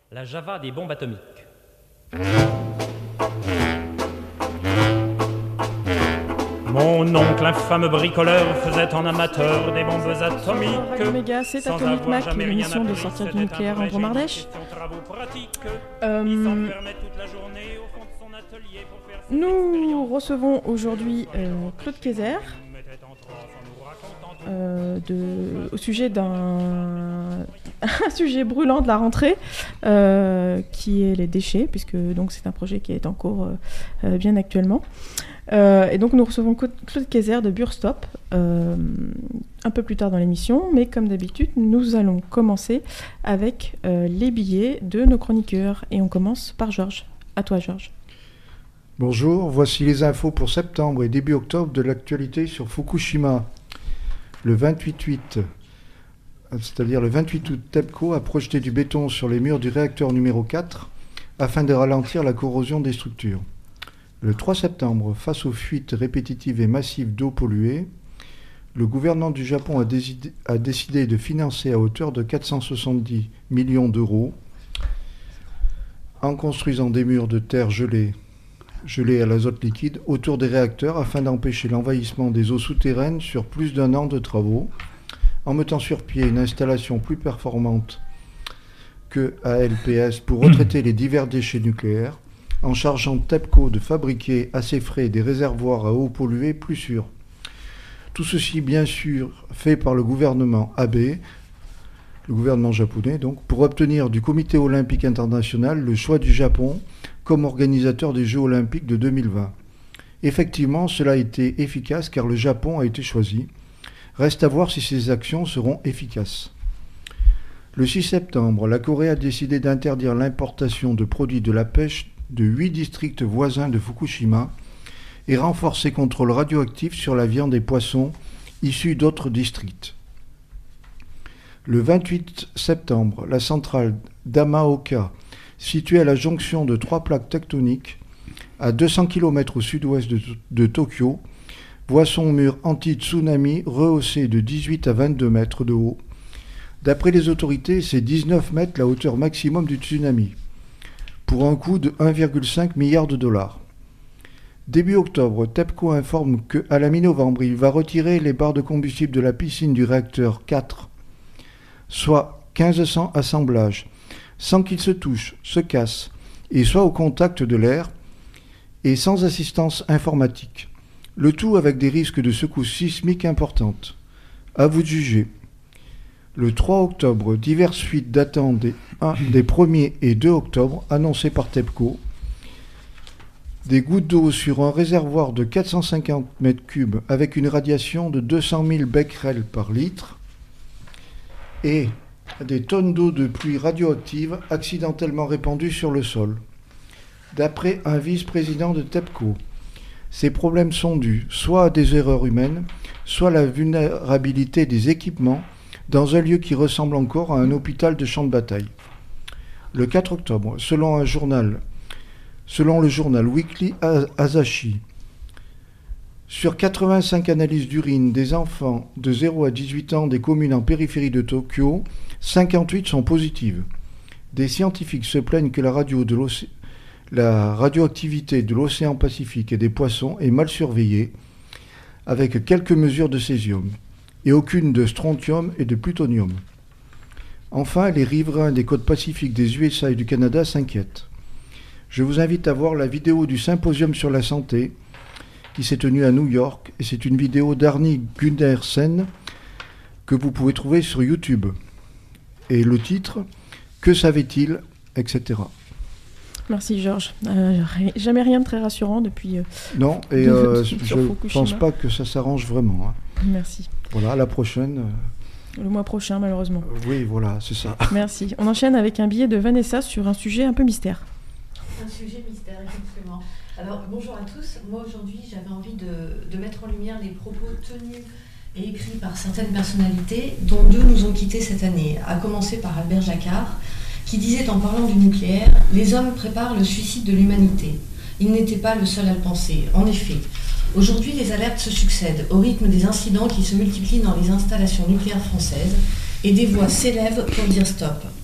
La Java des bombes atomiques. Mon oncle, infâme bricoleur, faisait en amateur des bombes atomiques. Radio Méga, c'est Atomic Mac, l'émission de sortir du nucléaire en Dromardèche. Nous recevons aujourd'hui Claude Kayser au sujet d'un sujet brûlant de la rentrée qui est les déchets, puisque donc c'est un projet qui est en cours bien actuellement. Et donc nous recevons Claude Kayser de Burstop un peu plus tard dans l'émission, mais comme d'habitude, nous allons commencer avec les billets de nos chroniqueurs. Et on commence par Georges. À toi, Georges. Bonjour, voici les infos pour septembre et début octobre de l'actualité sur Fukushima. Le 28 août, TEPCO a projeté du béton sur les murs du réacteur numéro 4 afin de ralentir la corrosion des structures. Le 3 septembre, face aux fuites répétitives et massives d'eau polluée, le gouvernement du Japon a décidé de financer à hauteur de 470 millions d'euros en construisant des murs de terre gelés à l'azote liquide autour des réacteurs afin d'empêcher l'envahissement des eaux souterraines sur plus d'1 an de travaux, en mettant sur pied une installation plus performante que ALPS pour retraiter les divers déchets nucléaires, en chargeant TEPCO de fabriquer à ses frais des réservoirs à eau polluée plus sûrs. Tout ceci, bien sûr, fait par le gouvernement Abe, le gouvernement japonais, donc, pour obtenir du Comité olympique international le choix du Japon comme organisateur des Jeux olympiques de 2020. Effectivement, cela a été efficace car le Japon a été choisi. Reste à voir si ces actions seront efficaces. Le 6 septembre, la Corée a décidé d'interdire l'importation de produits de la pêche de 8 districts voisins de Fukushima et renforcer les contrôles radioactifs sur la viande et poissons issus d'autres districts. Le 28 septembre, la centrale d'Amaoka, située à la jonction de 3 plaques tectoniques, à 200 km au sud-ouest de Tokyo, voit son mur anti-tsunami rehaussé de 18 à 22 mètres de haut. D'après les autorités, c'est 19 mètres la hauteur maximum du tsunami, pour un coût de 1,5 milliard de dollars. Début octobre, TEPCO informe qu'à la mi-novembre, il va retirer les barres de combustible de la piscine du réacteur 4, soit 1500 assemblages, sans qu'ils se touchent, se cassent, et soient au contact de l'air, et sans assistance informatique. Le tout avec des risques de secousses sismiques importantes. À vous de juger. Le 3 octobre, diverses fuites datant des 1er et 2 octobre, annoncées par TEPCO. Des gouttes d'eau sur un réservoir de 450 m3 avec une radiation de 200 000 becquerels par litre et des tonnes d'eau de pluie radioactive accidentellement répandues sur le sol. D'après un vice-président de TEPCO, ces problèmes sont dus soit à des erreurs humaines, soit à la vulnérabilité des équipements dans un lieu qui ressemble encore à un hôpital de champ de bataille. Le 4 octobre, selon le journal Weekly Asahi, sur 85 analyses d'urine des enfants de 0 à 18 ans des communes en périphérie de Tokyo, 58 sont positives. Des scientifiques se plaignent que la radioactivité de l'océan Pacifique et des poissons est mal surveillée, avec quelques mesures de césium, et aucune de strontium et de plutonium. Enfin, les riverains des côtes pacifiques des USA et du Canada s'inquiètent. Je vous invite à voir la vidéo du symposium sur la santé qui s'est tenu à New York, et c'est une vidéo d'Arnie Gundersen que vous pouvez trouver sur YouTube. Et le titre, que savait-il, etc. Merci Georges. Jamais rien de très rassurant depuis... non, et je ne pense pas que ça s'arrange vraiment. Hein. Merci. Voilà, à la prochaine. Le mois prochain, malheureusement. Oui, voilà, c'est ça. Merci. On enchaîne avec un billet de Vanessa sur un sujet un peu mystère. Un sujet mystère, effectivement. Alors, bonjour à tous. Moi, aujourd'hui, j'avais envie de mettre en lumière les propos tenus et écrits par certaines personnalités, dont 2 nous ont quittés cette année, à commencer par Albert Jacquard, qui disait en parlant du nucléaire « Les hommes préparent le suicide de l'humanité ». Il n'était pas le seul à le penser. En effet, aujourd'hui, les alertes se succèdent au rythme des incidents qui se multiplient dans les installations nucléaires françaises et des voix s'élèvent pour dire stop.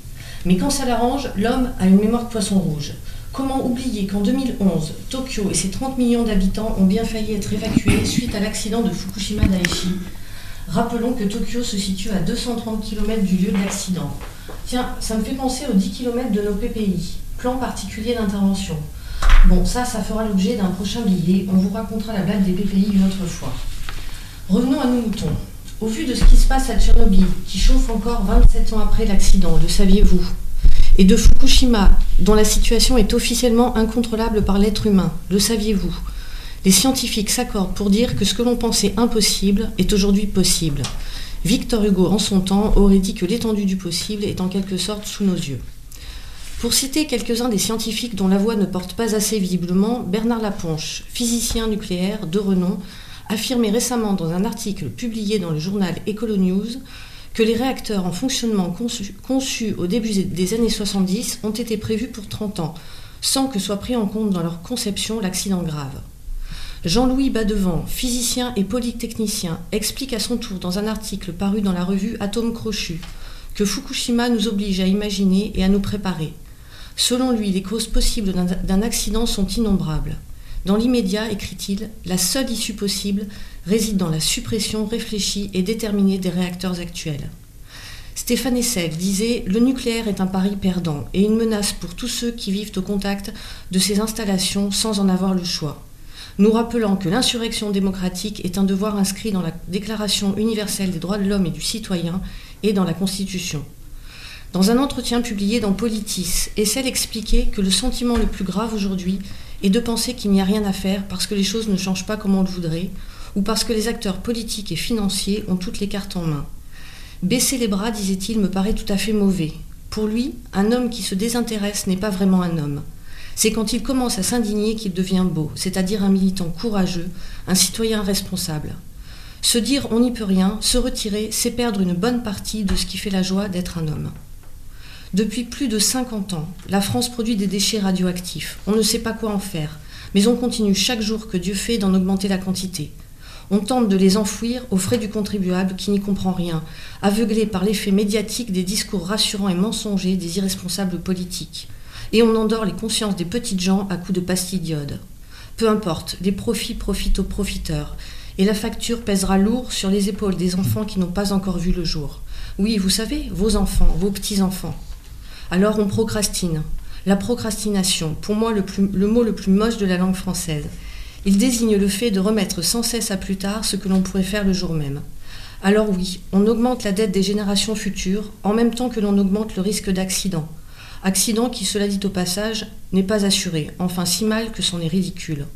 Mais quand ça l'arrange, l'homme a une mémoire de poisson rouge. Comment oublier qu'en 2011, Tokyo et ses 30 millions d'habitants ont bien failli être évacués suite à l'accident de Fukushima Daiichi. Rappelons que Tokyo se situe à 230 km du lieu de l'accident. Tiens, ça me fait penser aux 10 km de nos PPI, plan particulier d'intervention. Bon, ça fera l'objet d'un prochain billet. On vous racontera la blague des PPI une autre fois. Revenons à nos moutons. Au vu de ce qui se passe à Tchernobyl, qui chauffe encore 27 ans après l'accident, le saviez-vous ? Et de Fukushima, dont la situation est officiellement incontrôlable par l'être humain, le saviez-vous ? Les scientifiques s'accordent pour dire que ce que l'on pensait impossible est aujourd'hui possible. Victor Hugo, en son temps, aurait dit que l'étendue du possible est en quelque sorte sous nos yeux. Pour citer quelques-uns des scientifiques dont la voix ne porte pas assez visiblement, Bernard Laponche, physicien nucléaire de renom, affirmait récemment dans un article publié dans le journal Ecolo-News que les réacteurs en fonctionnement conçus au début des années 70 ont été prévus pour 30 ans, sans que soit pris en compte dans leur conception l'accident grave. Jean-Louis Badevant, physicien et polytechnicien, explique à son tour dans un article paru dans la revue Atome Crochu que Fukushima nous oblige à imaginer et à nous préparer. Selon lui, les causes possibles d'un accident sont innombrables. Dans l'immédiat, écrit-il, la seule issue possible réside dans la suppression réfléchie et déterminée des réacteurs actuels. Stéphane Hessel disait « Le nucléaire est un pari perdant et une menace pour tous ceux qui vivent au contact de ces installations sans en avoir le choix. » Nous rappelant que l'insurrection démocratique est un devoir inscrit dans la Déclaration universelle des droits de l'homme et du citoyen et dans la Constitution. Dans un entretien publié dans Politis, Hessel expliquait que le sentiment le plus grave aujourd'hui est de penser qu'il n'y a rien à faire parce que les choses ne changent pas comme on le voudrait, ou parce que les acteurs politiques et financiers ont toutes les cartes en main. Baisser les bras, disait-il, me paraît tout à fait mauvais. Pour lui, un homme qui se désintéresse n'est pas vraiment un homme. C'est quand il commence à s'indigner qu'il devient beau, c'est-à-dire un militant courageux, un citoyen responsable. Se dire on n'y peut rien, se retirer, c'est perdre une bonne partie de ce qui fait la joie d'être un homme. Depuis plus de 50 ans, la France produit des déchets radioactifs. On ne sait pas quoi en faire, mais on continue chaque jour que Dieu fait d'en augmenter la quantité. On tente de les enfouir aux frais du contribuable qui n'y comprend rien, aveuglé par l'effet médiatique des discours rassurants et mensongers des irresponsables politiques. Et on endort les consciences des petites gens à coups de pastilles d'iode. Peu importe, les profits profitent aux profiteurs, et la facture pèsera lourd sur les épaules des enfants qui n'ont pas encore vu le jour. Oui, vous savez, vos enfants, vos petits-enfants. Alors on procrastine. La procrastination, pour moi le mot le plus moche de la langue française. Il désigne le fait de remettre sans cesse à plus tard ce que l'on pourrait faire le jour même. Alors oui, on augmente la dette des générations futures en même temps que l'on augmente le risque d'accident. Accident qui, cela dit au passage, n'est pas assuré, enfin si mal que c'en est ridicule.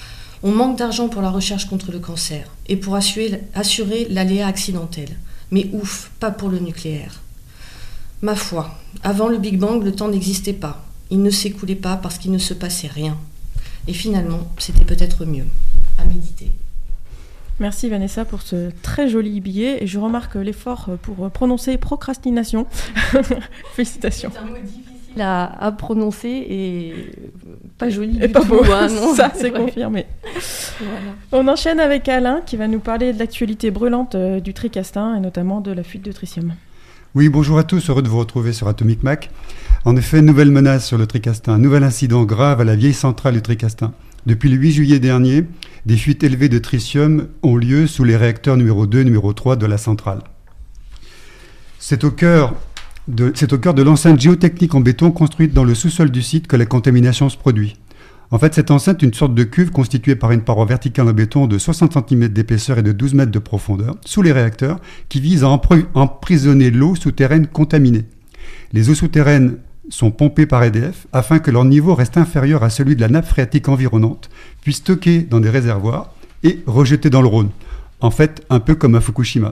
On manque d'argent pour la recherche contre le cancer et pour assurer l'aléa accidentel. Mais ouf, pas pour le nucléaire. Ma foi, avant le Big Bang, le temps n'existait pas. Il ne s'écoulait pas parce qu'il ne se passait rien. Et finalement, c'était peut-être mieux. À méditer. Merci Vanessa pour ce très joli billet. Et je remarque l'effort pour prononcer procrastination. Félicitations. C'est un mot difficile à prononcer et pas joli et du pas tout. beau. Hein, non. Ça, c'est confirmé. Voilà. On enchaîne avec Alain qui va nous parler de l'actualité brûlante du Tricastin et notamment de la fuite de tritium. Oui, bonjour à tous, heureux de vous retrouver sur Atomic Mac. En effet, nouvelle menace sur le Tricastin, nouvel incident grave à la vieille centrale du Tricastin. Depuis le 8 juillet dernier, des fuites élevées de tritium ont lieu sous les réacteurs numéro 2 et numéro 3 de la centrale. C'est au cœur de l'enceinte géotechnique en béton construite dans le sous-sol du site que la contamination se produit. En fait, cette enceinte est une sorte de cuve constituée par une paroi verticale en béton de 60 cm d'épaisseur et de 12 mètres de profondeur, sous les réacteurs, qui vise à emprisonner l'eau souterraine contaminée. Les eaux souterraines sont pompées par EDF afin que leur niveau reste inférieur à celui de la nappe phréatique environnante, puis stockées dans des réservoirs et rejetées dans le Rhône. En fait, un peu comme à Fukushima.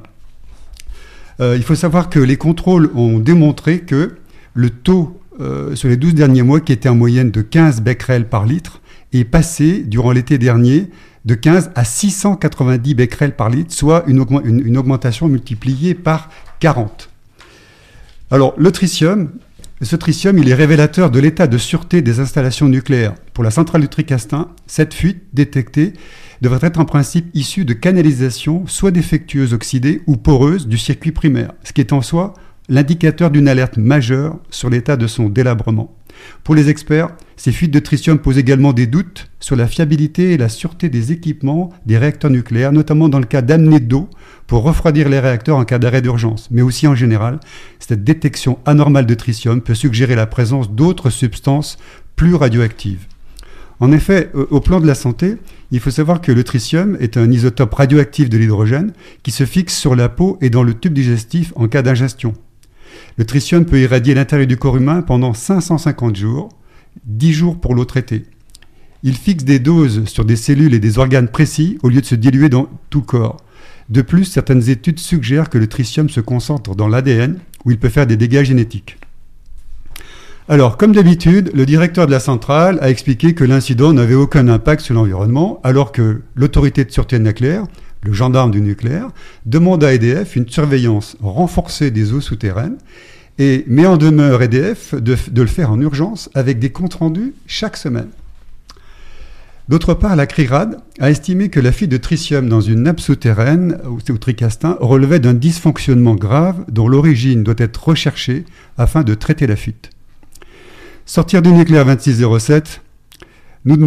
Il faut savoir que les contrôles ont démontré que le taux sur les 12 derniers mois, qui était en moyenne de 15 becquerels par litre, est passé, durant l'été dernier, de 15 à 690 becquerels par litre, soit une augmentation multipliée par 40. Alors, ce tritium, il est révélateur de l'état de sûreté des installations nucléaires. Pour la centrale du Tricastin, cette fuite détectée devrait être en principe issue de canalisations soit défectueuses oxydées ou poreuses du circuit primaire, ce qui est en soi l'indicateur d'une alerte majeure sur l'état de son délabrement. Pour les experts, ces fuites de tritium posent également des doutes sur la fiabilité et la sûreté des équipements des réacteurs nucléaires, notamment dans le cas d'amener d'eau pour refroidir les réacteurs en cas d'arrêt d'urgence. Mais aussi en général, cette détection anormale de tritium peut suggérer la présence d'autres substances plus radioactives. En effet, au plan de la santé, il faut savoir que le tritium est un isotope radioactif de l'hydrogène qui se fixe sur la peau et dans le tube digestif en cas d'ingestion. Le tritium peut irradier l'intérieur du corps humain pendant 550 jours, 10 jours pour l'eau traitée. Il fixe des doses sur des cellules et des organes précis au lieu de se diluer dans tout le corps. De plus, certaines études suggèrent que le tritium se concentre dans l'ADN où il peut faire des dégâts génétiques. Alors, comme d'habitude, le directeur de la centrale a expliqué que l'incident n'avait aucun impact sur l'environnement, alors que l'autorité de sûreté nucléaire, le gendarme du nucléaire, demande à EDF une surveillance renforcée des eaux souterraines et met en demeure EDF de le faire en urgence avec des comptes rendus chaque semaine. D'autre part, la CRIRAD a estimé que la fuite de tritium dans une nappe souterraine au Tricastin relevait d'un dysfonctionnement grave dont l'origine doit être recherchée afin de traiter la fuite. Sortir du nucléaire 2607, nous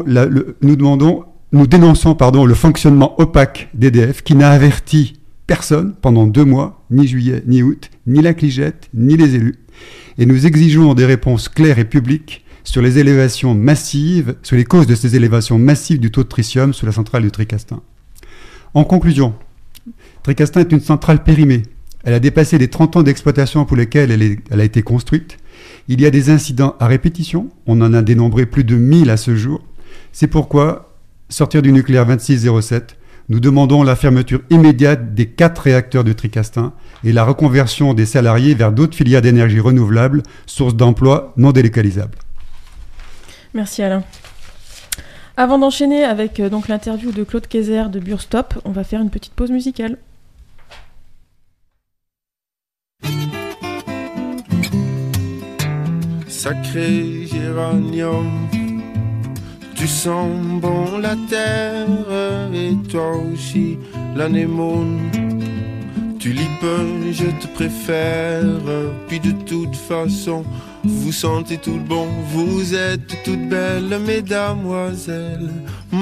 dénonçons le fonctionnement opaque d'EDF qui n'a averti personne pendant 2 mois, ni juillet, ni août, ni la CLIGET, ni les élus. Et nous exigeons des réponses claires et publiques sur les élévations massives, sur les causes de ces élévations massives du taux de tritium sous la centrale du Tricastin. En conclusion, Tricastin est une centrale périmée. Elle a dépassé les 30 ans d'exploitation pour lesquels elle a été construite. Il y a des incidents à répétition, on en a dénombré plus de 1000 à ce jour. C'est pourquoi, sortir du nucléaire 2607, nous demandons la fermeture immédiate des 4 réacteurs du Tricastin et la reconversion des salariés vers d'autres filières d'énergie renouvelable, sources d'emplois non délocalisables. Merci Alain. Avant d'enchaîner avec donc l'interview de Claude Kayser de Burstop, on va faire une petite pause musicale. Sacré géranium, tu sens bon la terre et toi aussi l'anémone. Tu lis peu, je te préfère, puis de toute façon, vous sentez tout bon, vous êtes toutes belles, mesdamoiselles.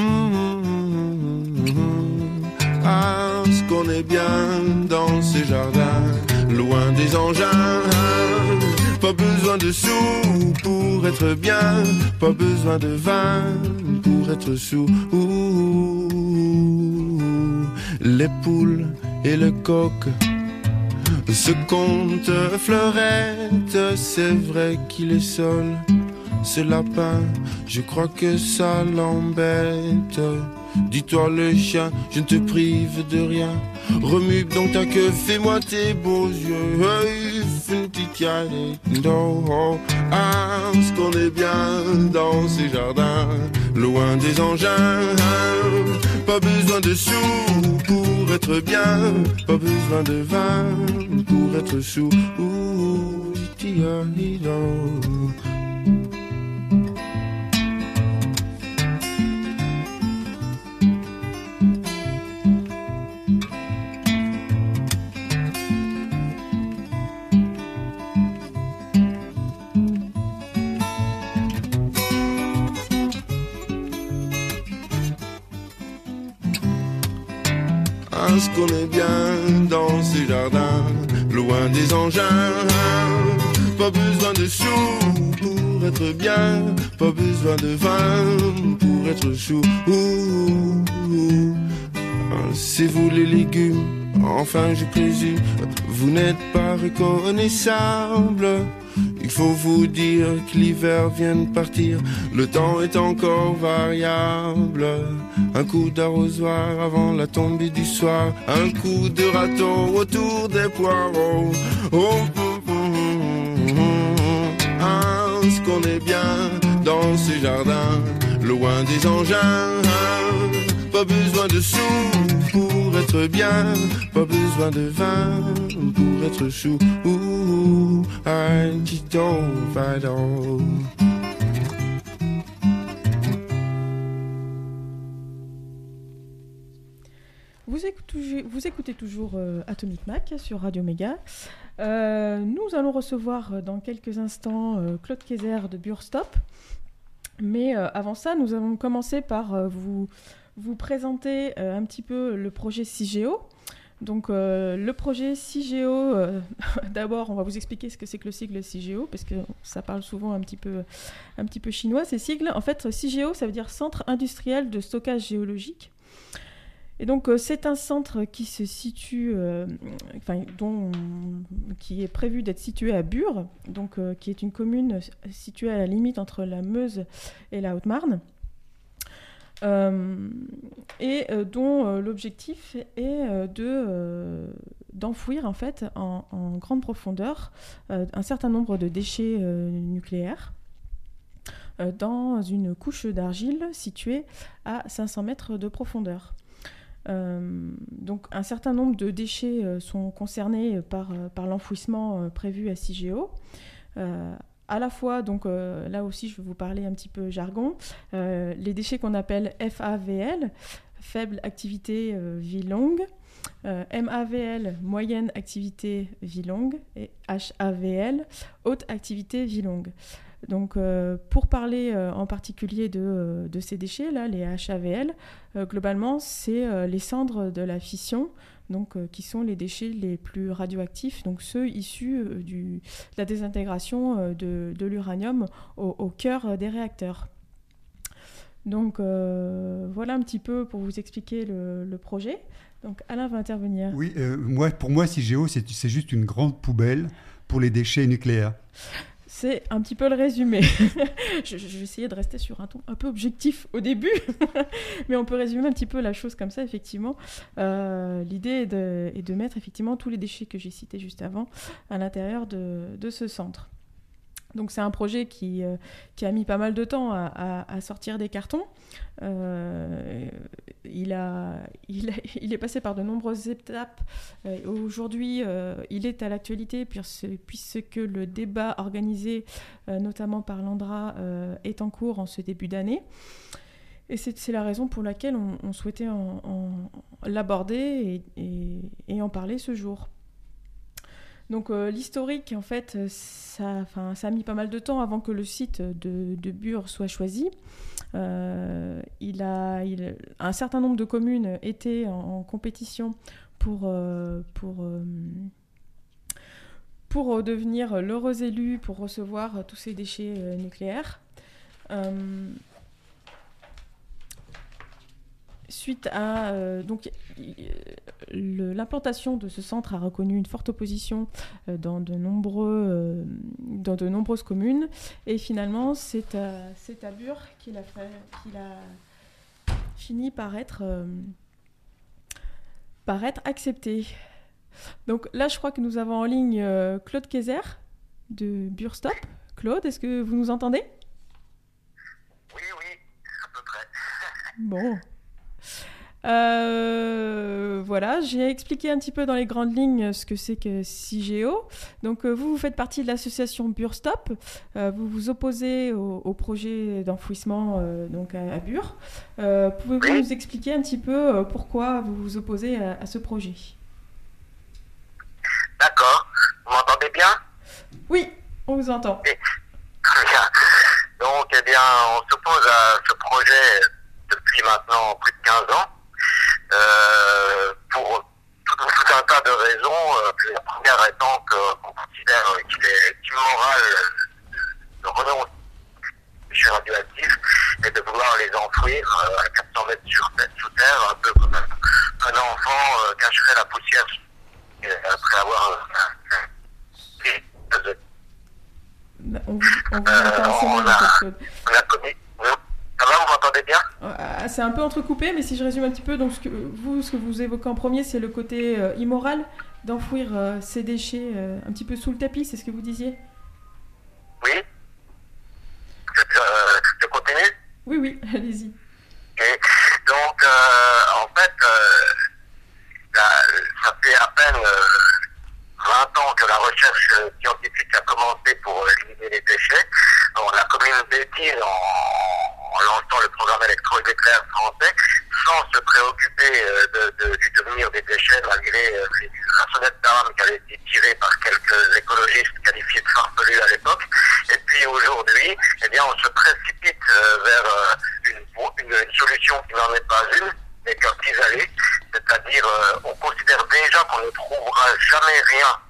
Ah, ce qu'on est bien dans ces jardins, loin des engins. Pas besoin de sous pour être bien, pas besoin de vin pour être sous. Les poules et le coq se comptent fleurettes, c'est vrai qu'il est seul. Ce lapin, je crois que ça l'embête. Dis-toi le chien, je ne te prive de rien. Remue donc ta queue, fais-moi tes beaux yeux. Ah, ce qu'on est bien dans ces jardins, loin des engins. Pas besoin de sous pour être bien, pas besoin de vin pour être sous. Ce qu'on est bien dans ces jardins, loin des engins. Pas besoin de sous pour être bien, pas besoin de vin pour être chou. C'est vous les légumes, enfin je présume, vous n'êtes pas reconnaissables. Il faut vous dire que l'hiver vient de partir, le temps est encore variable. Un coup d'arrosoir avant la tombée du soir, un coup de râteau autour des poireaux. Ah, ce qu'on est bien dans ces jardins, loin des engins. Pas besoin de sous pour être bien, pas besoin de vin pour être chou. Vous écoutez toujours Atomic Mac sur Radio Méga. Nous allons recevoir dans quelques instants Claude Kayser de Burstop. Mais avant ça, nous allons commencer par vous présenter un petit peu le projet CIGEO. Donc le projet CIGEO, d'abord on va vous expliquer ce que c'est que le sigle CIGEO, parce que ça parle souvent un petit peu chinois ces sigles. En fait, CIGEO, ça veut dire Centre industriel de stockage géologique. Et donc c'est un centre qui se situe, qui est prévu d'être situé à Bure, donc qui est une commune située à la limite entre la Meuse et la Haute-Marne. Dont l'objectif est d'enfouir en fait en grande profondeur un certain nombre de déchets nucléaires dans une couche d'argile située à 500 mètres de profondeur. Donc un certain nombre de déchets sont concernés par l'enfouissement prévu à CIGEO. À la fois, donc là aussi je vais vous parler un petit peu jargon, les déchets qu'on appelle FAVL, faible activité vie longue, MAVL, moyenne activité vie longue, et HAVL, haute activité vie longue. Donc pour parler en particulier de ces déchets-là, les HAVL, globalement c'est les cendres de la fission, donc, qui sont les déchets les plus radioactifs, donc ceux issus de la désintégration de l'uranium au cœur des réacteurs. Donc voilà un petit peu pour vous expliquer le projet. Donc Alain va intervenir. Oui, pour moi, CIGEO, c'est juste une grande poubelle pour les déchets nucléaires. C'est un petit peu le résumé. Je vais essayer de rester sur un ton un peu objectif au début, mais on peut résumer un petit peu la chose comme ça, effectivement. L'idée est de mettre effectivement tous les déchets que j'ai cités juste avant à l'intérieur de ce centre. Donc c'est un projet qui a mis pas mal de temps à sortir des cartons. Il est passé par de nombreuses étapes. Aujourd'hui, il est à l'actualité puisque le débat organisé notamment par l'ANDRA est en cours en ce début d'année. Et c'est la raison pour laquelle on souhaitait l'aborder et en parler ce jour. Donc l'historique, en fait, ça a mis pas mal de temps avant que le site de Bure soit choisi. Un certain nombre de communes étaient en compétition pour devenir l'heureux élu pour recevoir tous ces déchets nucléaires. Suite à l'implantation de ce centre a reconnu une forte opposition dans de nombreuses communes, et finalement c'est à Bure qu'il a fini par être accepté. Donc là je crois que nous avons en ligne Claude Kayser de Burstop. Claude, est-ce que vous nous entendez ? Oui, à peu près. Bon. Voilà, j'ai expliqué un petit peu dans les grandes lignes ce que c'est que CIGEO. Donc vous faites partie de l'association Burstop. Vous vous opposez au projet d'enfouissement donc à Bure. Pouvez-vous nous expliquer un petit peu pourquoi vous vous opposez à ce projet ? D'accord. Vous m'entendez bien ? Oui, on vous entend. Très bien. Donc, on s'oppose à ce projet depuis maintenant plus de 15 ans. Pour tout un tas de raisons. La première étant qu'on considère qu'il est immoral de renoncer aux déchets radioactifs et de vouloir les enfouir à 400 mètres sous terre, un peu comme un enfant cacherait la poussière après avoir on vous entend assez mal, Claude. On a commis. Ça va, vous m'entendez bien ? C'est un peu entrecoupé, mais si je résume un petit peu, donc ce que vous évoquez en premier, c'est le côté immoral d'enfouir ces déchets un petit peu sous le tapis, c'est ce que vous disiez ? Oui. Je continue ? Oui, allez-y. Et donc, en fait, ça fait à peine 20 ans que la recherche scientifique a commencé pour éliminer les déchets. Donc, la commune d'Étile, en lançant le programme électronucléaire français, sans se préoccuper du devenir des déchets, malgré la sonnette d'alarme qui avait été tirée par quelques écologistes qualifiés de farfelus à l'époque. Et puis aujourd'hui, eh bien, on se précipite vers une solution qui n'en est pas une, mais qu'un pis-aller. C'est-à-dire, on considère déjà qu'on ne trouvera jamais rien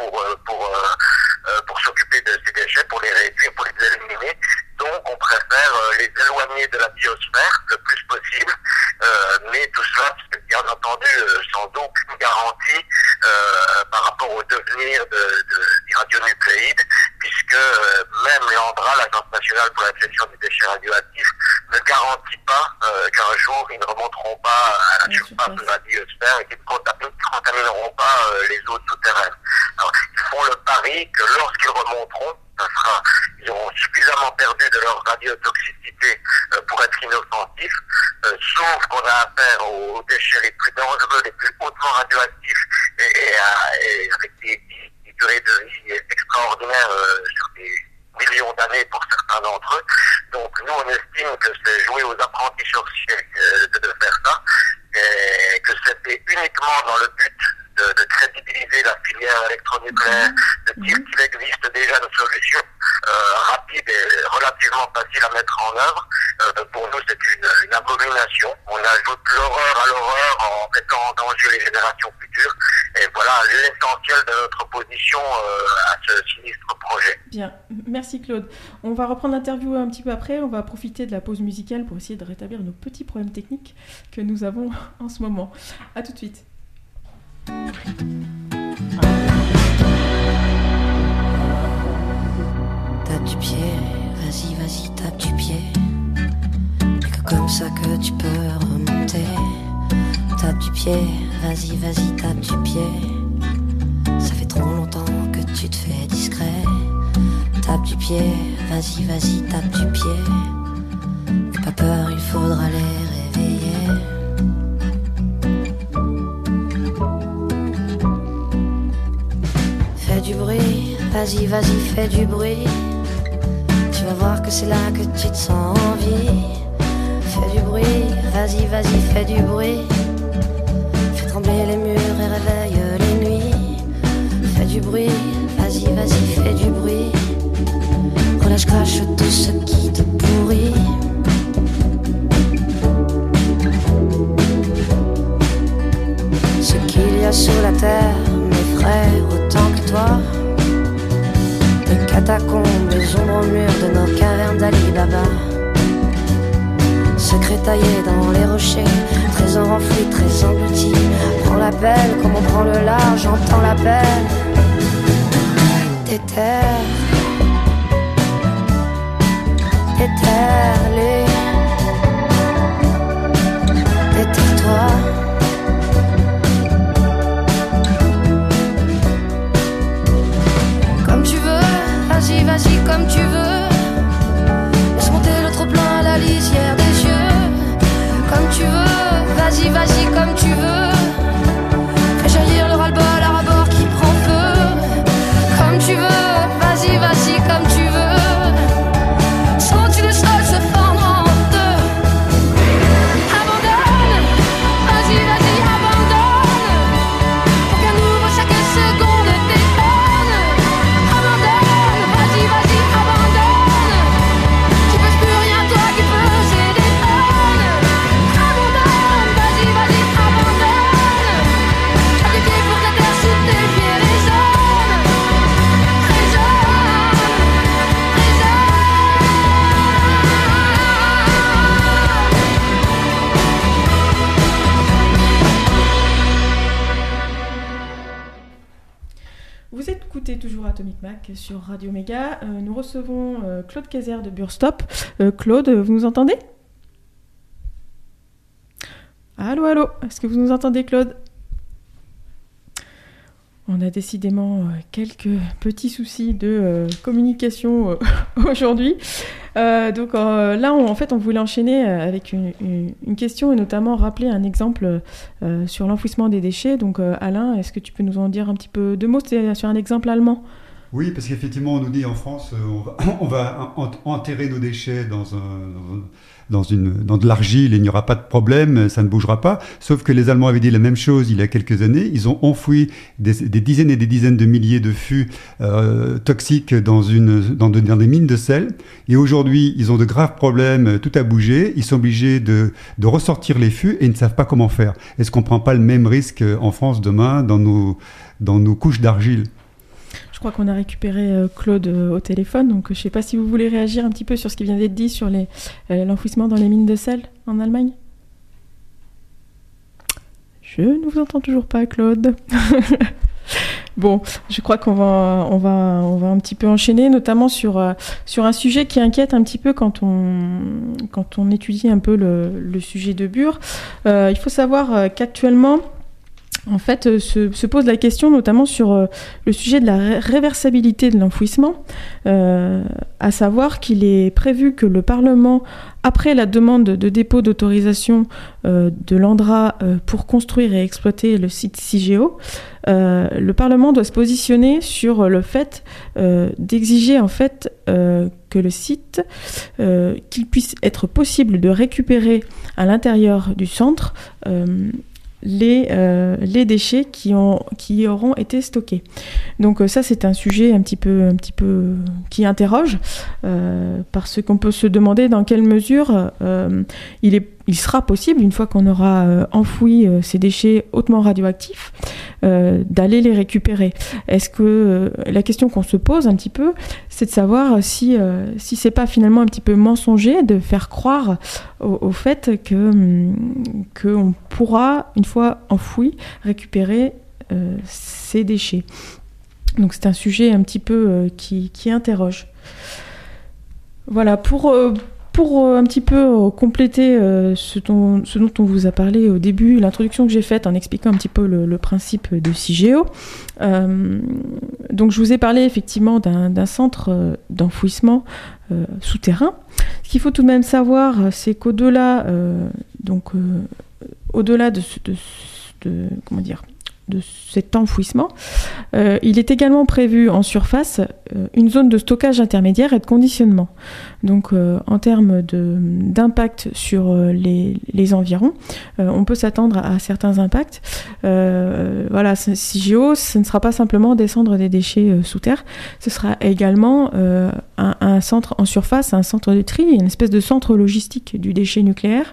pour s'occuper de ces déchets, pour les réduire, pour les éliminer. Donc, on préfère les éloigner de la biosphère le plus possible. Mais tout cela, c'est bien entendu sans aucune garantie par rapport au devenir des radionucléides, puisque même l'ANDRA, l'Agence nationale pour la gestion des déchets radioactifs, ne garantit pas qu'un jour ils ne remonteront pas à la surface de la biosphère et qu'ils ne contamineront pas les eaux souterraines. Alors, ils font le pari que lorsqu'ils remonteront, ils auront suffisamment perdu de leur radiotoxicité pour être inoffensifs, sauf qu'on a affaire aux déchets les plus dangereux, les plus hautement radioactifs et avec des durées de vie extraordinaires sur des millions d'années pour certains d'entre eux. Donc nous, on estime que c'est jouer aux apprentis sorciers de faire ça, et que c'était uniquement dans le but de crédibiliser la filière électronucléaire, de dire qu'il existe déjà une solution rapide et relativement facile à mettre en œuvre. Pour nous, c'est une abomination. On ajoute l'horreur à l'horreur en mettant en danger les générations futures. Et voilà l'essentiel de notre opposition à ce sinistre projet. Bien, merci Claude. On va reprendre l'interview un petit peu après. On va profiter de la pause musicale pour essayer de rétablir nos petits problèmes techniques que nous avons en ce moment. À tout de suite. Tape du pied, vas-y, tape du pied. Y'a que comme ça que tu peux remonter. Tape du pied, vas-y, tape du pied. Ça fait trop longtemps que tu te fais discret. Tape du pied, vas-y, tape du pied. N'aie pas peur, il faudra les réveiller. Fais du bruit, vas-y, fais du bruit. Tu vas voir que c'est là que tu te sens en vie. Fais du bruit, vas-y, fais du bruit. Fais trembler les murs et réveille les nuits. Fais du bruit, vas-y, fais du bruit. Relâche, crache tout ce qui te pourrit. Ce qu'il y a sous la terre m'effraie autant que toi. Les catacombes, les ombres mûres de nos cavernes d'Ali Baba. Secret taillé dans les rochers, trésor enfoui, très englouti. Prends l'appel comme on prend le large, j'entends l'appel des terres. Déterre-les, déterre-toi. Comme tu veux, vas-y comme tu veux. Laisse monter le trop-plein à la lisière des yeux. Comme tu veux, vas-y comme tu veux. Fais jaillir le ras-le-bol à ras-bord qui prend feu. Comme tu veux, vas-y comme tu veux. Sens-tu le sol se fendre en deux? Abandonne, vas-y abandonne. Pour qu'un nouveau chaque seconde détonne. Abandonne, vas-y abandonne. Tu pèses plus rien toi qui pesais des tonnes. Abandonne, vas-y abandonne. À tes pieds pour ta terre, sous tes pieds résonne. Vous écoutez toujours Atomic Mac sur Radio Méga. Nous recevons Claude Kayser de Burstop. Claude, vous nous entendez ? Allô, est-ce que vous nous entendez, Claude ? On a décidément quelques petits soucis de communication aujourd'hui. Donc là, on voulait enchaîner avec une question et notamment rappeler un exemple sur l'enfouissement des déchets. Donc Alain, est-ce que tu peux nous en dire un petit peu deux mots ? C'est sur un exemple allemand. Oui, parce qu'effectivement, on nous dit en France, on va enterrer nos déchets dans de l'argile et il n'y aura pas de problème, ça ne bougera pas. Sauf que les Allemands avaient dit la même chose il y a quelques années. Ils ont enfoui des dizaines et des dizaines de milliers de fûts toxiques dans des mines de sel. Et aujourd'hui, ils ont de graves problèmes, tout a bougé. Ils sont obligés de ressortir les fûts et ils ne savent pas comment faire. Est-ce qu'on ne prend pas le même risque en France demain dans nos couches d'argile ? Je crois qu'on a récupéré Claude au téléphone, donc je ne sais pas si vous voulez réagir un petit peu sur ce qui vient d'être dit sur l'enfouissement dans les mines de sel en Allemagne. Je ne vous entends toujours pas, Claude. Bon, je crois qu'on va un petit peu enchaîner, notamment sur un sujet qui inquiète un petit peu quand on étudie un peu le sujet de Bure. Il faut savoir qu'actuellement, en fait, se pose la question notamment sur le sujet de la réversibilité de l'enfouissement, à savoir qu'il est prévu que le Parlement, après la demande de dépôt d'autorisation de l'ANDRA pour construire et exploiter le site CIGEO, le Parlement doit se positionner sur le fait d'exiger en fait que le site, qu'il puisse être possible de récupérer à l'intérieur du centre les déchets qui auront été stockés. Donc ça, c'est un sujet un petit peu qui interroge, parce qu'on peut se demander dans quelle mesure il sera possible, une fois qu'on aura enfoui ces déchets hautement radioactifs, d'aller les récupérer. Est-ce que la question qu'on se pose un petit peu, c'est de savoir si c'est pas finalement un petit peu mensonger de faire croire au fait qu'on pourra, une fois enfoui, récupérer ces déchets. Donc c'est un sujet un petit peu qui interroge. Voilà, pour un petit peu compléter ce dont on vous a parlé au début, l'introduction que j'ai faite en expliquant un petit peu le principe de CIGEO. Donc je vous ai parlé effectivement d'un centre d'enfouissement souterrain. Ce qu'il faut tout de même savoir, c'est qu'au-delà au-delà de cet enfouissement, il est également prévu en surface une zone de stockage intermédiaire et de conditionnement. Donc en termes d'impact sur les environs, on peut s'attendre à certains impacts. Voilà, CIGEO, ce ne sera pas simplement descendre des déchets sous terre, ce sera également un centre en surface, un centre de tri, une espèce de centre logistique du déchet nucléaire.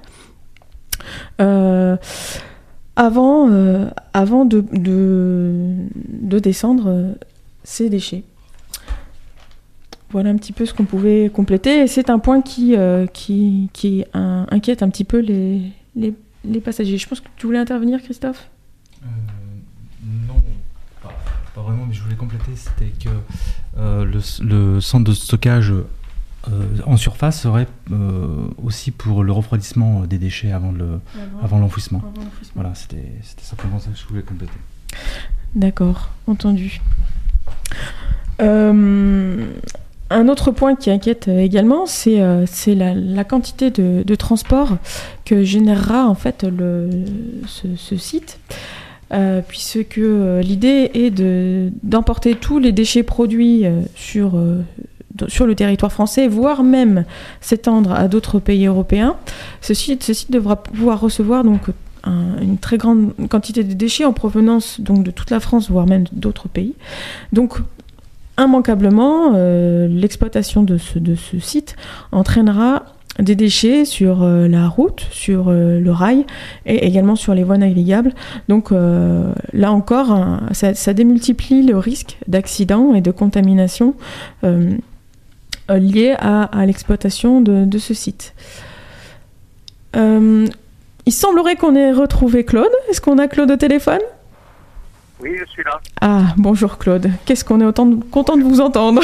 Avant de descendre ces déchets. Voilà un petit peu ce qu'on pouvait compléter. Et c'est un point qui inquiète un petit peu les passagers. Je pense que tu voulais intervenir, Christophe ? Non, pas vraiment, mais je voulais compléter. C'était que le centre de stockage en surface serait aussi pour le refroidissement des déchets avant l'enfouissement. Voilà, c'était simplement ça que je voulais compléter. D'accord, entendu. Un autre point qui inquiète également, c'est la quantité de transport que générera en fait ce site. Puisque l'idée est d'emporter tous les déchets produits sur le territoire français, voire même s'étendre à d'autres pays européens. Ce site devra pouvoir recevoir donc une très grande quantité de déchets en provenance donc de toute la France, voire même d'autres pays. Donc, immanquablement, l'exploitation de ce site entraînera des déchets sur la route, sur le rail et également sur les voies navigables. Donc là encore, ça démultiplie le risque d'accident et de contamination liés à l'exploitation de ce site. Il semblerait qu'on ait retrouvé Claude. Est-ce qu'on a Claude au téléphone ? Oui, je suis là. Ah, bonjour Claude. Qu'est-ce qu'on est content de vous entendre.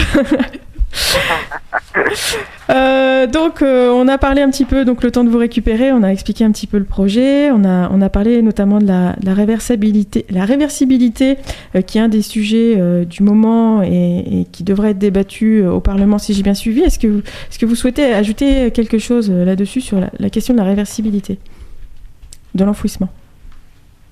Donc on a parlé un petit peu, donc le temps de vous récupérer, on a expliqué un petit peu le projet, on a parlé notamment de la réversibilité, qui est un des sujets du moment et qui devrait être débattu au Parlement si j'ai bien suivi. Est-ce que vous souhaitez ajouter quelque chose là-dessus sur la question de la réversibilité de l'enfouissement ?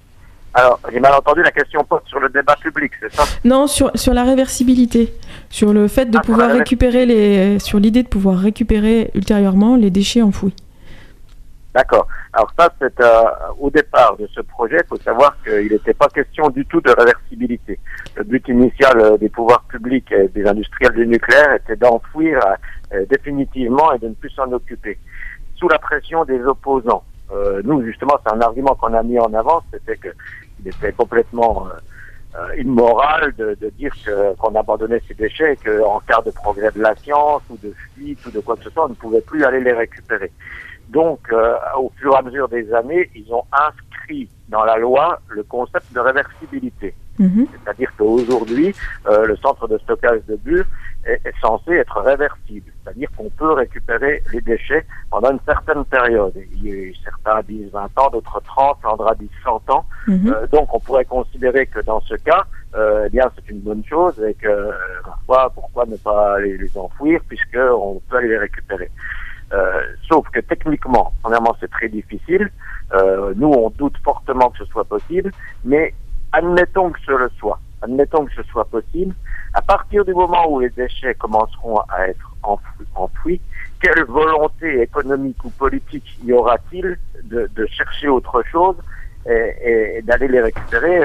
Alors, j'ai mal entendu, la question porte sur le débat public, c'est ça? Non, sur la réversibilité, sur le fait de pouvoir récupérer sur l'idée de pouvoir récupérer ultérieurement les déchets enfouis. D'accord. Alors ça, c'est au départ de ce projet, il faut savoir qu'il n'était pas question du tout de réversibilité. Le but initial des pouvoirs publics et des industriels du nucléaire était d'enfouir définitivement et de ne plus s'en occuper. Sous la pression des opposants. Nous, justement, c'est un argument qu'on a mis en avant, c'était qu'il était complètement immoral de dire qu'on abandonnait ces déchets et qu'en cas de progrès de la science ou de fuite ou de quoi que ce soit, on ne pouvait plus aller les récupérer. Donc, au fur et à mesure des années, ils ont inscrit dans la loi le concept de réversibilité. C'est-à-dire qu'aujourd'hui, le centre de stockage de Bure est censé être réversible. C'est-à-dire qu'on peut récupérer les déchets pendant une certaine période. Certains disent 20 ans, d'autres 30, Sandra dit 100 ans. Donc, on pourrait considérer que dans ce cas, eh bien, c'est une bonne chose et que pourquoi ne pas les enfouir puisqu'on peut aller les récupérer. Sauf que techniquement, premièrement, c'est très difficile. Nous, on doute fortement que ce soit possible, mais admettons que ce le soit. Admettons que ce soit possible. À partir du moment où les déchets commenceront à être enfouis, quelle volonté économique ou politique y aura-t-il de chercher autre chose et d'aller les récupérer?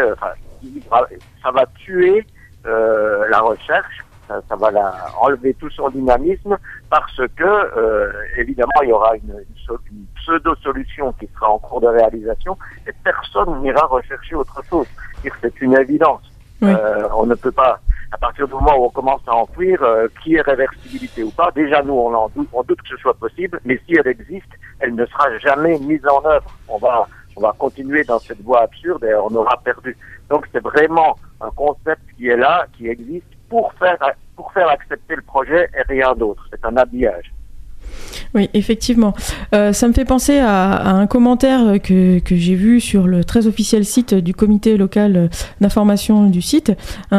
Ça va tuer la recherche. Ça va enlever tout son dynamisme parce que, évidemment, il y aura une pseudo-solution qui sera en cours de réalisation et personne n'ira rechercher autre chose. C'est une évidence. Oui. On ne peut pas, à partir du moment où on commence à enfouir, qui est réversibilité ou pas, déjà nous on doute que ce soit possible, mais si elle existe, elle ne sera jamais mise en œuvre. On va continuer dans cette voie absurde et on aura perdu. Donc c'est vraiment un concept qui est là, qui existe, pour faire accepter le projet et rien d'autre. C'est un habillage. Oui, effectivement. Ça me fait penser à un commentaire que j'ai vu sur le très officiel site du comité local d'information du site,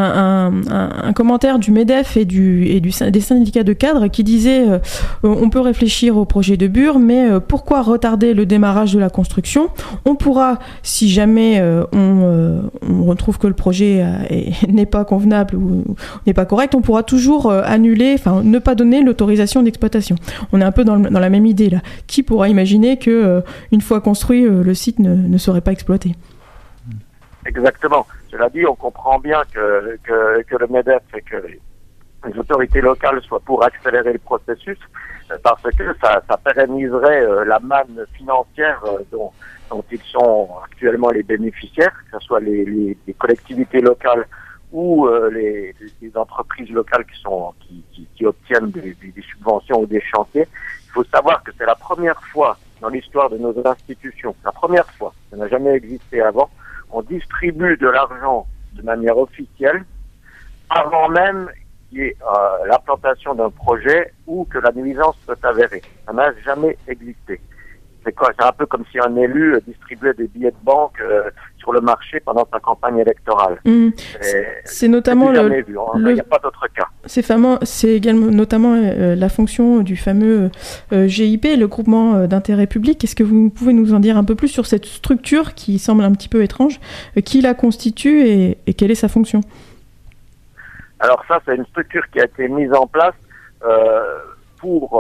un commentaire du MEDEF et des syndicats de cadres qui disait on peut réfléchir au projet de Bure, mais pourquoi retarder le démarrage de la construction? On pourra, si jamais on retrouve que le projet n'est pas convenable ou n'est pas correct, on pourra toujours annuler, enfin ne pas donner l'autorisation d'exploitation. On est un peu dans la même idée là. Qui pourra imaginer que une fois construit, le site ne serait pas exploité? Exactement. Cela dit, on comprend bien que le MEDEF et que les autorités locales soient pour accélérer le processus, parce que ça pérenniserait la manne financière dont ils sont actuellement les bénéficiaires, que ce soit les collectivités locales ou les entreprises locales qui obtiennent des subventions ou des chantiers. Il faut savoir que c'est la première fois dans l'histoire de nos institutions, la première fois, ça n'a jamais existé avant, on distribue de l'argent de manière officielle avant même qu'il y ait l'implantation d'un projet ou que la nuisance soit avérée. Ça n'a jamais existé. C'est un peu comme si un élu distribuait des billets de banque sur le marché pendant sa campagne électorale. C'est notamment jamais vu, hein. Il n'y a pas d'autre cas. C'est également notamment la fonction du fameux GIP, le groupement d'intérêt public. Est-ce que vous pouvez nous en dire un peu plus sur cette structure qui semble un petit peu étrange, qui la constitue et quelle est sa fonction? Alors ça, c'est une structure qui a été mise en place pour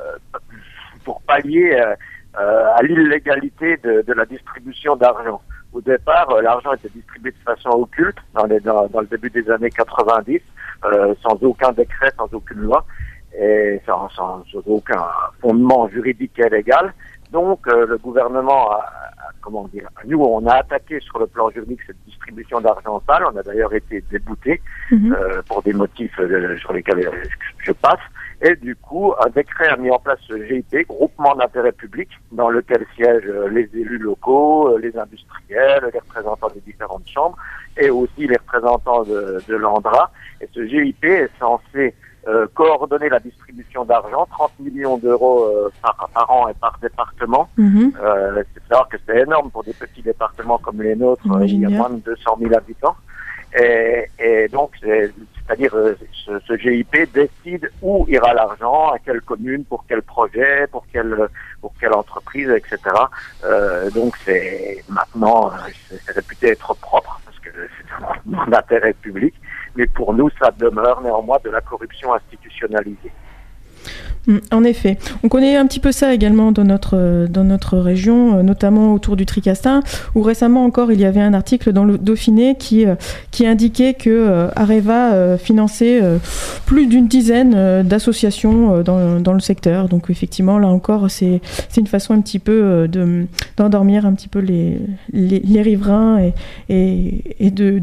pallier à l'illégalité de la distribution d'argent. Au départ, l'argent était distribué de façon occulte dans le début des années 90, sans aucun décret, sans aucune loi, et sans aucun fondement juridique et légal. Donc, le gouvernement nous, on a attaqué sur le plan juridique cette distribution d'argent sale. On a d'ailleurs été déboutés pour des motifs sur lesquels je passe. Et du coup, un décret a mis en place ce GIP, groupement d'intérêt public, dans lequel siègent les élus locaux, les industriels, les représentants des différentes chambres, et aussi les représentants de l'ANDRA. Et ce GIP est censé coordonner la distribution d'argent, 30 millions d'euros par an et par département. C'est savoir que c'est énorme pour des petits départements comme les nôtres, il y a moins de 200 000 habitants. Et donc, c'est-à-dire ce ce GIP décide où ira l'argent, à quelle commune, pour quel projet, pour quelle entreprise, etc. Donc c'est maintenant, c'est réputé être propre parce que c'est un intérêt public, mais pour nous ça demeure néanmoins de la corruption institutionnalisée. En effet, on connaît un petit peu ça également dans notre région, notamment autour du Tricastin, où récemment encore il y avait un article dans le Dauphiné qui indiquait que Areva finançait plus d'une dizaine d'associations dans le secteur. Donc effectivement, là encore, c'est une façon un petit peu d'endormir un petit peu les riverains et de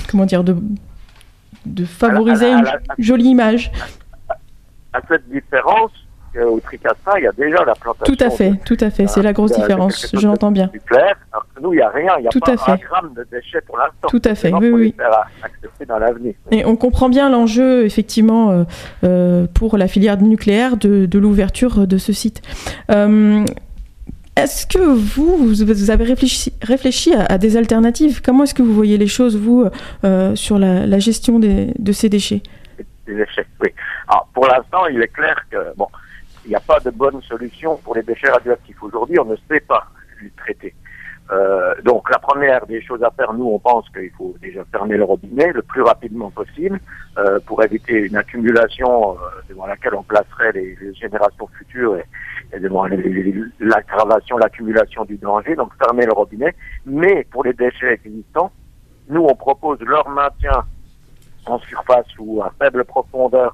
favoriser une jolie image. À cette différence, au Tricastin, il y a déjà la plantation. Tout à fait, c'est la grosse différence, je l'entends bien. Nucléaire, alors que nous, il n'y a rien, il n'y a pas un gramme de déchets pour l'instant. Tout à fait, oui. Pour les faire accepter dans l'avenir. Et on comprend bien l'enjeu, effectivement, pour la filière nucléaire de l'ouverture de ce site. Est-ce que vous avez réfléchi à des alternatives ? Comment est-ce que vous voyez les choses, vous, sur la gestion de ces déchets ? Des déchets, oui. Alors, pour l'instant, il est clair que, il n'y a pas de bonne solution pour les déchets radioactifs. Aujourd'hui, on ne sait pas les traiter. Donc, la première des choses à faire, nous, on pense qu'il faut déjà fermer le robinet le plus rapidement possible pour éviter une accumulation devant laquelle on placerait les générations futures et devant l'aggravation, l'accumulation du danger. Donc, fermer le robinet. Mais pour les déchets existants, nous, on propose leur maintien en surface ou à faible profondeur,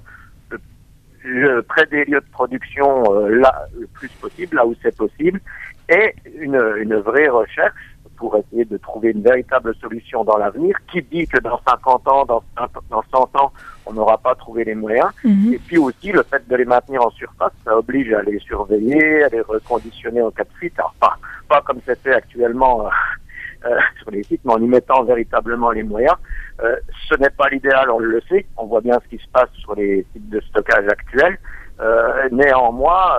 près des lieux de production, là, le plus possible, là où c'est possible, et une vraie recherche pour essayer de trouver une véritable solution dans l'avenir. Qui dit que dans 50 ans, dans 100 ans, on n'aura pas trouvé les moyens. Et puis aussi, le fait de les maintenir en surface, ça oblige à les surveiller, à les reconditionner en cas de fuite. Alors, pas comme c'est fait actuellement sur les sites, mais en y mettant véritablement les moyens. Ce n'est pas l'idéal, on le sait. On voit bien ce qui se passe sur les sites de stockage actuels. Néanmoins,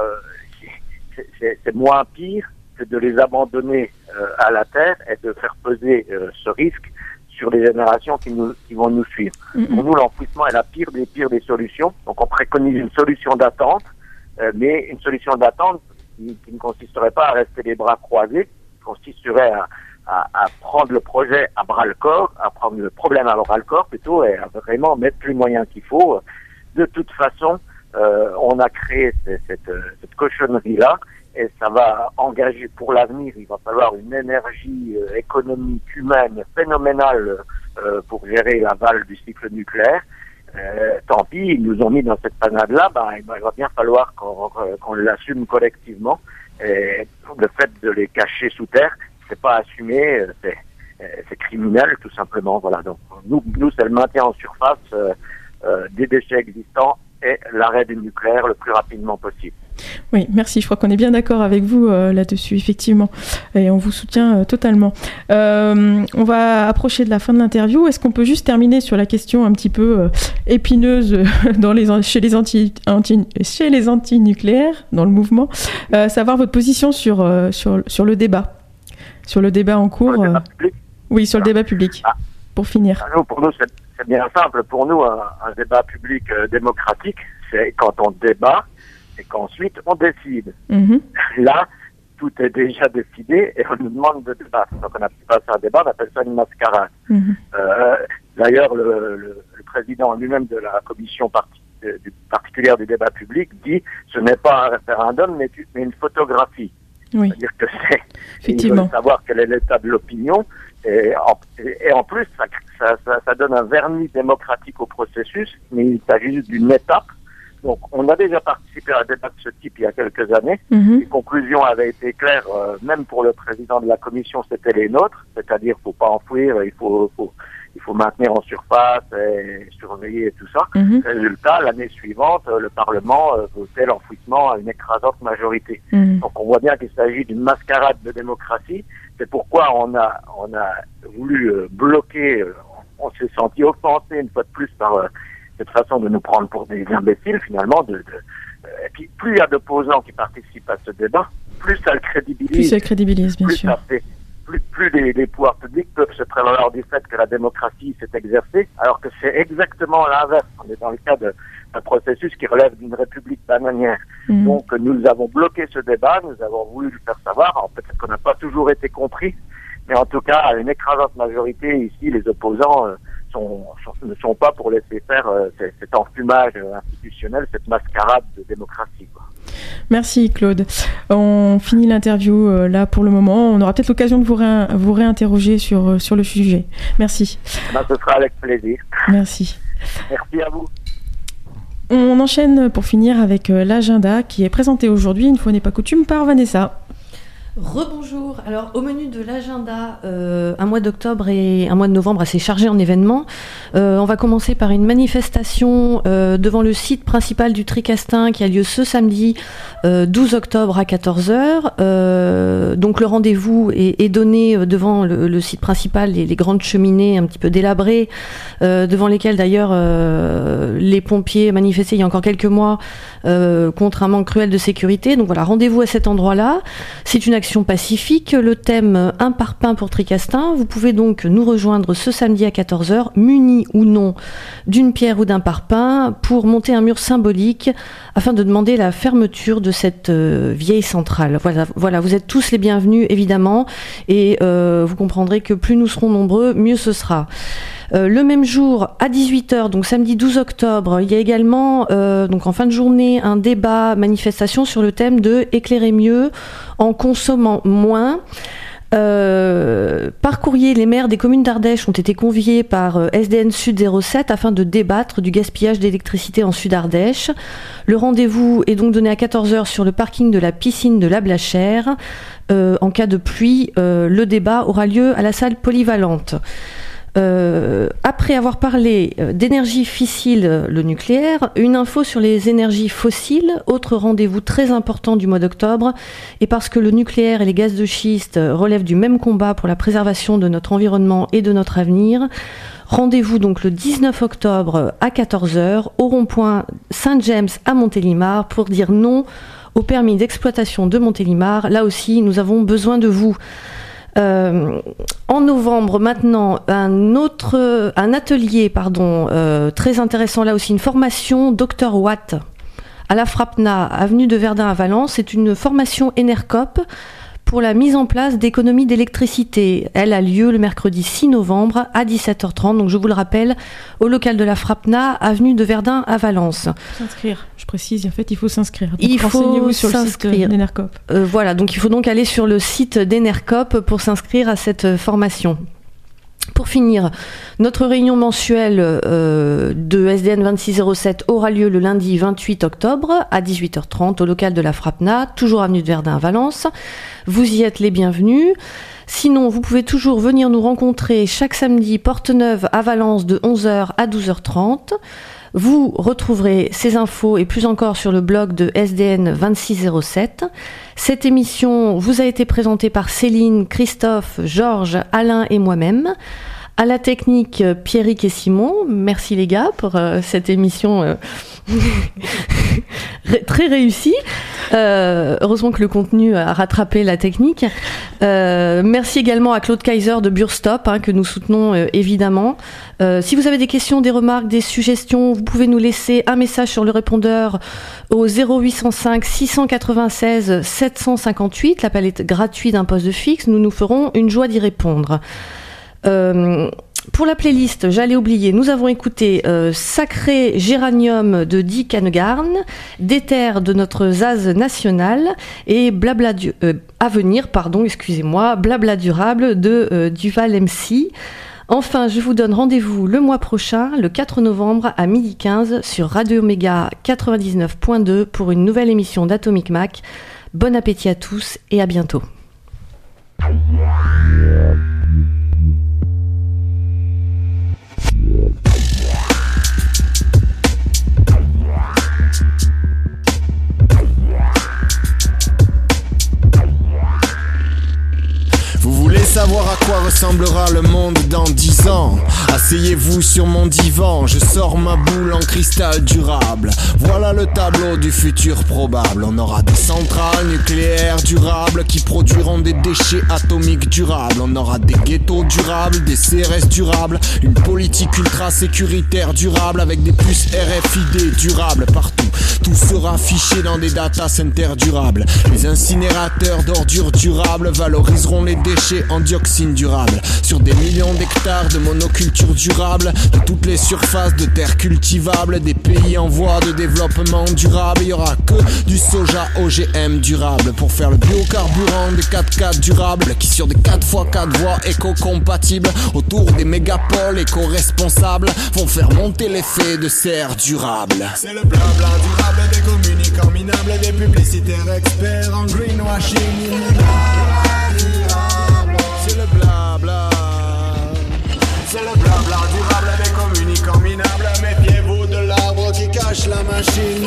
c'est moins pire que de les abandonner à la terre et de faire peser ce risque sur les générations qui vont nous suivre. Pour nous, l'enfouissement est la pire des solutions. Donc, on préconise une solution d'attente, mais une solution d'attente qui ne consisterait pas à rester les bras croisés, qui consisterait à prendre le projet à bras-le-corps, à prendre le problème à bras-le-corps plutôt, et à vraiment mettre les moyens qu'il faut. De toute façon, on a créé cette cochonnerie-là, et ça va engager pour l'avenir. Il va falloir une énergie économique, humaine, phénoménale pour gérer l'aval du cycle nucléaire. Tant pis, ils nous ont mis dans cette panade-là, il va bien falloir qu'on l'assume collectivement. Et le fait de les cacher sous terre, c'est pas assumé, c'est criminel tout simplement. Voilà. Donc nous c'est le maintien en surface des déchets existants et l'arrêt du nucléaire le plus rapidement possible. Oui, merci. Je crois qu'on est bien d'accord avec vous là-dessus, effectivement, et on vous soutient totalement. On va approcher de la fin de l'interview. Est-ce qu'on peut juste terminer sur la question un petit peu épineuse chez les anti-nucléaires, dans le mouvement, savoir votre position sur le débat. Sur le débat en cours. Sur le débat public. Oui, sur le débat public. Pour finir. Pour nous, c'est bien simple. Pour nous, un débat public démocratique, c'est quand on débat et qu'ensuite on décide. Là, tout est déjà décidé et on nous demande de débattre. Donc on n'appelle pas ça un débat, on appelle ça une mascarade. D'ailleurs, le président lui-même de la commission particulière du débat public dit ce n'est pas un référendum, mais une photographie. Oui. C'est-à-dire que Effectivement. ils veulent savoir quel est l'état de l'opinion et en plus ça donne un vernis démocratique au processus, mais il s'agit d'une étape. Donc on a déjà participé à un débat de ce type il y a quelques années. Les conclusions avaient été claires, même pour le président de la commission, c'était les nôtres, c'est-à-dire faut pas enfouir, il faut maintenir en surface et surveiller et tout ça. Résultat, l'année suivante, le Parlement votait l'enfouissement à une écrasante majorité. Donc on voit bien qu'il s'agit d'une mascarade de démocratie. C'est pourquoi on a voulu bloquer, on s'est senti offensé une fois de plus par cette façon de nous prendre pour des imbéciles finalement. Et puis plus il y a d'opposants qui participent à ce débat, plus ça le crédibilise. Bien sûr. plus les pouvoirs publics peuvent se prévaloir du fait que la démocratie s'est exercée, alors que c'est exactement l'inverse. On est dans le cas d'un processus qui relève d'une république bananière. Donc nous avons bloqué ce débat, nous avons voulu le faire savoir. Alors peut-être qu'on n'a pas toujours été compris, mais en tout cas, à une écrasante majorité ici, les opposants ne sont pas pour laisser faire cet enfumage institutionnel, cette mascarade de démocratie, quoi. Merci Claude. On finit l'interview là pour le moment. On aura peut-être l'occasion de vous réinterroger sur le sujet. Merci. Ce sera avec plaisir. Merci. Merci à vous. On enchaîne pour finir avec l'agenda qui est présenté aujourd'hui, une fois n'est pas coutume, par Vanessa. Rebonjour. Alors au menu de l'agenda, un mois d'octobre et un mois de novembre assez chargé en événements. On va commencer par une manifestation devant le site principal du Tricastin qui a lieu ce samedi 12 octobre à 14h. Donc le rendez-vous est donné devant le site principal, les grandes cheminées un petit peu délabrées, devant lesquelles d'ailleurs les pompiers manifestaient il y a encore quelques mois contre un manque cruel de sécurité. Donc voilà, rendez-vous à cet endroit-là. C'est une action pacifique, le thème un parpaing pour Tricastin. Vous pouvez donc nous rejoindre ce samedi à 14h, munis ou non d'une pierre ou d'un parpaing, pour monter un mur symbolique afin de demander la fermeture de cette vieille centrale. Voilà, vous êtes tous les bienvenus évidemment, et vous comprendrez que plus nous serons nombreux, mieux ce sera. Le même jour, à 18h, donc samedi 12 octobre, il y a également, donc en fin de journée, un débat, manifestation sur le thème de éclairer mieux en consommant moins. Par courrier, les maires des communes d'Ardèche ont été conviés par SDN Sud 07 afin de débattre du gaspillage d'électricité en Sud-Ardèche. Le rendez-vous est donc donné à 14h sur le parking de la piscine de la Blachère. En cas de pluie, le débat aura lieu à la salle polyvalente. Après avoir parlé d'énergie fissile, le nucléaire, une info sur les énergies fossiles, autre rendez-vous très important du mois d'octobre, et parce que le nucléaire et les gaz de schiste relèvent du même combat pour la préservation de notre environnement et de notre avenir. Rendez-vous donc le 19 octobre à 14h au rond-point Saint-James à Montélimar pour dire non au permis d'exploitation de Montélimar. Là aussi, nous avons besoin de vous. En novembre, maintenant, un atelier très intéressant, là aussi, une formation Dr Watt à la Frapna, avenue de Verdun à Valence. C'est une formation Enercop pour la mise en place d'économies d'électricité. Elle a lieu le mercredi 6 novembre à 17h30. Donc je vous le rappelle, au local de la Frapna, avenue de Verdun à Valence. S'inscrire, je précise, en fait il faut s'inscrire. Donc, il faut sur s'inscrire. Le site d'Enercop. Voilà, donc il faut donc aller sur le site d'Enercop pour s'inscrire à cette formation. Pour finir, notre réunion mensuelle de SDN 2607 aura lieu le lundi 28 octobre à 18h30 au local de la Frapna, toujours avenue de Verdun à Valence. Vous y êtes les bienvenus. Sinon, vous pouvez toujours venir nous rencontrer chaque samedi porte neuve à Valence de 11h à 12h30. Vous retrouverez ces infos et plus encore sur le blog de SDN 2607. Cette émission vous a été présentée par Céline, Christophe, Georges, Alain et moi-même. À la technique, Pierrick et Simon. Merci les gars pour cette émission très réussie. Heureusement que le contenu a rattrapé la technique. Merci également à Claude Kaiser de Burstop, que nous soutenons évidemment. Si vous avez des questions, des remarques, des suggestions, vous pouvez nous laisser un message sur le répondeur au 0805 696 758. L'appel est gratuit d'un poste fixe. Nous nous ferons une joie d'y répondre. Pour la playlist, j'allais oublier, nous avons écouté Sacré Géranium de Dick Hanegarn, Déter de notre Zaz national et Blabla Blabla durable de Duval MC. Enfin, je vous donne rendez-vous le mois prochain, le 4 novembre à 12h15 sur Radio Omega 99.2 pour une nouvelle émission d'Atomic Mac. Bon appétit à tous et à bientôt. Vous voulez savoir à quoi quoi ressemblera le monde dans 10 ans. Asseyez-vous sur mon divan, je sors ma boule en cristal durable. Voilà le tableau du futur probable. On aura des centrales nucléaires durables qui produiront des déchets atomiques durables. On aura des ghettos durables, des CRS durables, une politique ultra sécuritaire durable avec des puces RFID durables partout. Tout sera fiché dans des data centers durables. Les incinérateurs d'ordures durables valoriseront les déchets en dioxine durable. Sur des millions d'hectares de monoculture durable, de toutes les surfaces de terres cultivables, des pays en voie de développement durable, il y aura que du soja OGM durable pour faire le biocarburant des 4x4 durables qui sur des 4x4 voies éco-compatibles autour des mégapoles éco-responsables vont faire monter l'effet de serre durable. C'est le blabla durable des communicants minables, des publicitaires experts en greenwashing. C'est le blabla. C'est le blabla durable des communicants minables. Méfiez-vous de l'arbre qui cache la machine.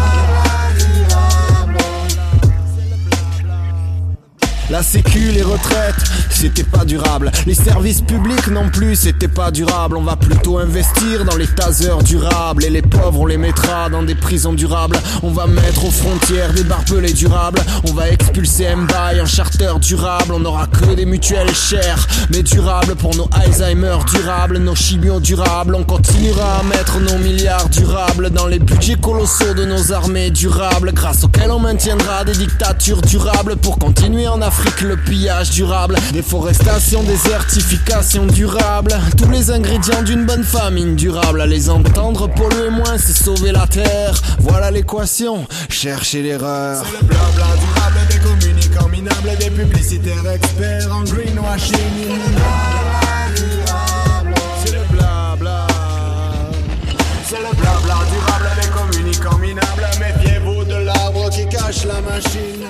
La sécu, les retraites, c'était pas durable. Les services publics non plus, c'était pas durable. On va plutôt investir dans les tasers durables. Et les pauvres, on les mettra dans des prisons durables. On va mettre aux frontières des barbelés durables. On va expulser Mbaye en charter durable. On n'aura que des mutuelles chères, mais durables pour nos Alzheimer durables, nos chimios durables. On continuera à mettre nos milliards durables dans les budgets colossaux de nos armées durables, grâce auxquels on maintiendra des dictatures durables pour continuer en Afrique le pillage durable, déforestation, désertification durable, tous les ingrédients d'une bonne famine durable. À les entendre polluer moins, c'est sauver la terre. Voilà l'équation, cherchez l'erreur. C'est le blabla durable des communicants minables, des publicitaires experts en greenwashing. C'est le blabla. C'est le blabla durable des communicants minables. Méfiez-vous de l'arbre qui cache la machine.